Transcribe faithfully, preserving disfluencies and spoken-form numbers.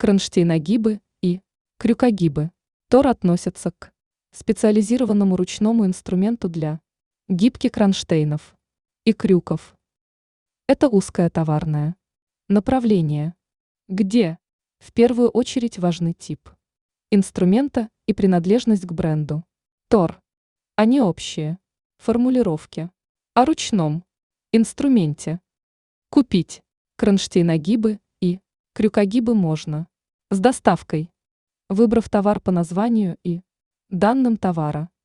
Кронштейногибы и крюкогибы. Тор относятся к специализированному ручному инструменту для гибки кронштейнов и крюков. Это узкое товарное направление, где в первую очередь важны тип инструмента и принадлежность к бренду. Тор. Они общие формулировки о ручном инструменте. Купить кронштейногибы и крюкогибы можно с доставкой, выбрав товар по названию и данным товара.